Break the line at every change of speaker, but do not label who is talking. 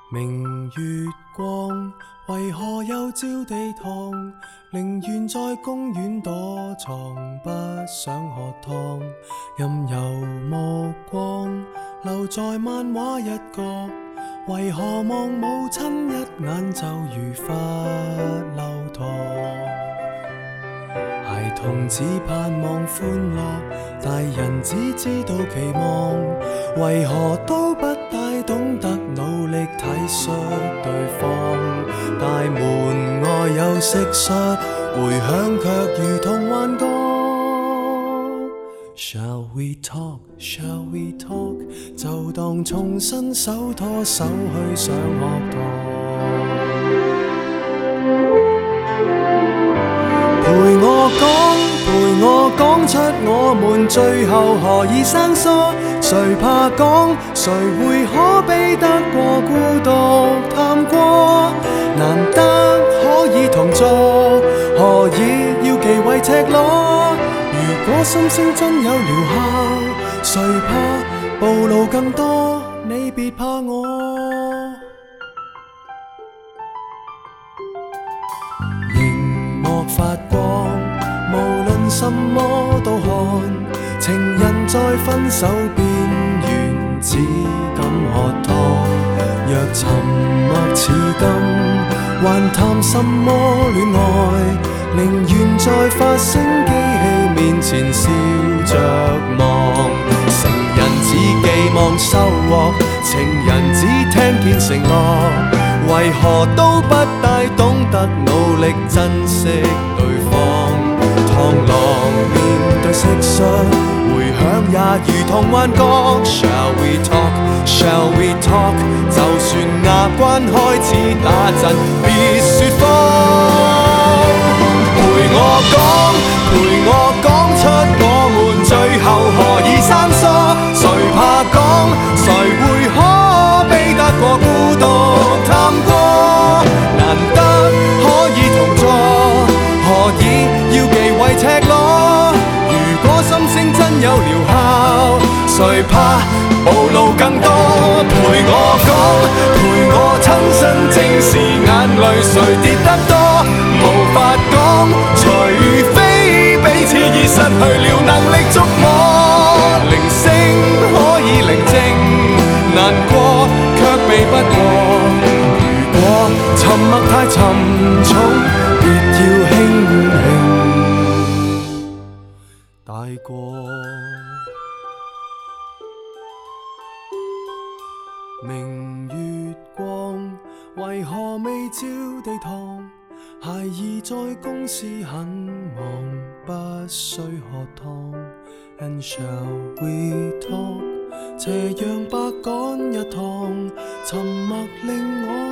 明月光，為何又照地堂？寧願在公園躲藏，不想喝湯。任由目光留在漫畫一角，為何望母親一眼就如罰留堂？孩童只盼望歡樂，大人只知道期望，為何都不大懂得努力體恤對方？大門外有蟋蟀，回響卻如同幻覺。Shall we talk? Shall we talk? 就當重新手拖手去上學堂。陪我講出我們最後何以生疏？誰怕講？誰會可比得過孤獨探過？難得可以同坐，何以要忌諱赤裸？如果心聲真有療效，誰怕暴露更多？你別怕我。熒幕發光，無論什麼都看，情人在分手邊緣只敢喝湯。若沉默似金，還談什麼戀愛？寧願在發聲機器面前笑着望。成人只寄望收穫，情人只聽見承諾，為何都不大懂得努力珍惜對方？螳螂面對蟋蟀，回響也如同幻覺。Shall we talk? Shall we talk? 就算牙關開始打震，別說謊。陪我講出我們最後何以生疏？誰怕講？誰會可比得過孤獨探過？難得可以同坐，何以要忌諱赤裸？如果心聲真有療效，誰怕暴露更多？陪我講，陪我親身正視眼淚誰跌得多？無法講，除非彼此已失去了能力觸摸。鈴聲可以寧靜，難過卻避不過。如果沉默太沉重，別要輕輕帶過。明月光，為何未照地堂？孩兒在公司很忙，不需喝湯。And shall we talk？斜陽白趕一趟，沉默令我